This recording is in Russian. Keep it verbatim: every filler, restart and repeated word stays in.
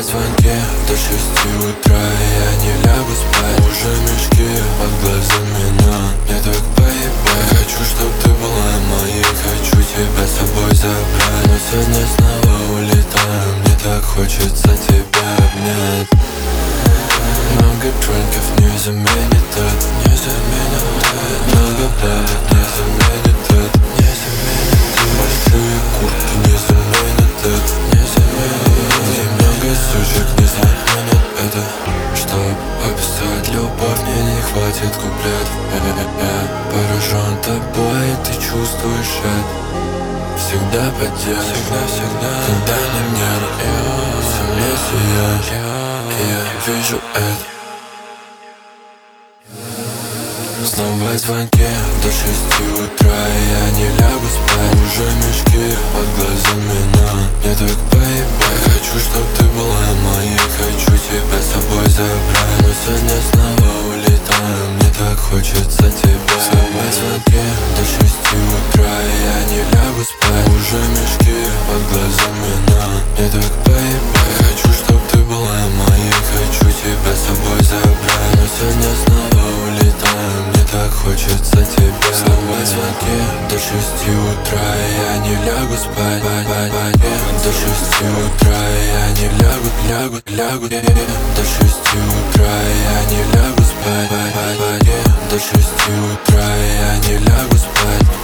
Снова звонки до шести утра, я не лягу спать. Уже мешки под глазами, но мне так поебать. Хочу, чтоб ты была моей, хочу тебя с собой забрать. Но сегодня снова улетаю, мне так хочется тебя обнять. Много дронков не заменит это, не заменит это. Много бабок не заменит это, не заменит это. Большие куртки не заменят это, не заменит это. И много сушек не заменят это. Чтоб описать любовь, мне не хватит куплетов. Я поражен тобой, и ты чувствуешь это. Всегда поддержишь, всегда, всегда. Когда не мне земле сияешь, я вижу это. Снова звонки до шести утра, я не лягу спать. Уже мешки под глазами, но мне так поебать. Хочу, чтоб ты была моей, хочу тебя с собой забрать. Но сегодня снова улетаю, мне так хочется тебя. Снова звонки до шести утра, я не лягу спать. Уже мешки под глазами, но мне так поебать. Хочу, чтоб ты была моей, хочу тебя с собой забрать. Но сегодня снова улетаю, мне так хочется тебя. Снова звонки до шести утра, я не лягу спать. До шести утра, я не лягу, лягу, лягу. До шести утра, я не лягу спать. До шести утра, я не лягу спать.